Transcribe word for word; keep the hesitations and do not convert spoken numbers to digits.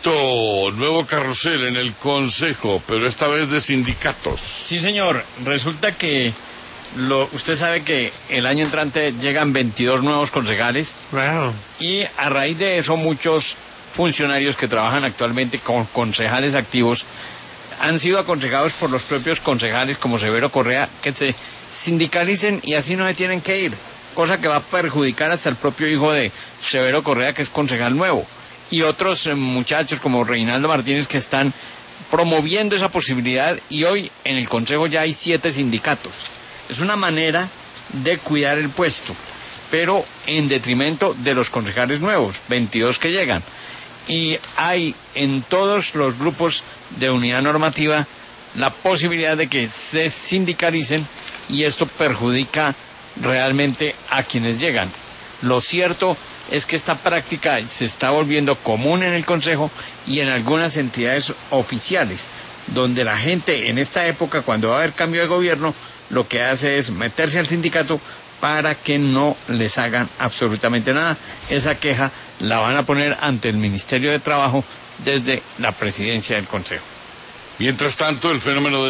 Listo, nuevo carrusel en el Consejo, pero esta vez de sindicatos. Sí, señor. Resulta que lo, usted sabe que el año entrante llegan veintidós nuevos concejales. Wow. Y a raíz de eso muchos funcionarios que trabajan actualmente con concejales activos han sido aconsejados por los propios concejales como Severo Correa que se sindicalicen y así no se tienen que ir, cosa que va a perjudicar hasta el propio hijo de Severo Correa, que es concejal nuevo, y otros eh, muchachos como Reinaldo Martínez que están promoviendo esa posibilidad, y hoy en el Consejo ya hay siete sindicatos. Es una manera de cuidar el puesto, pero en detrimento de los concejales nuevos, veintidós que llegan. Y hay en todos los grupos de unidad normativa la posibilidad de que se sindicalicen, y esto perjudica realmente a quienes llegan. Lo cierto es que esta práctica se está volviendo común en el Consejo y en algunas entidades oficiales, donde la gente en esta época, cuando va a haber cambio de gobierno, lo que hace es meterse al sindicato para que no les hagan absolutamente nada. Esa queja la van a poner ante el Ministerio de Trabajo desde la presidencia del Consejo. Mientras tanto, el fenómeno del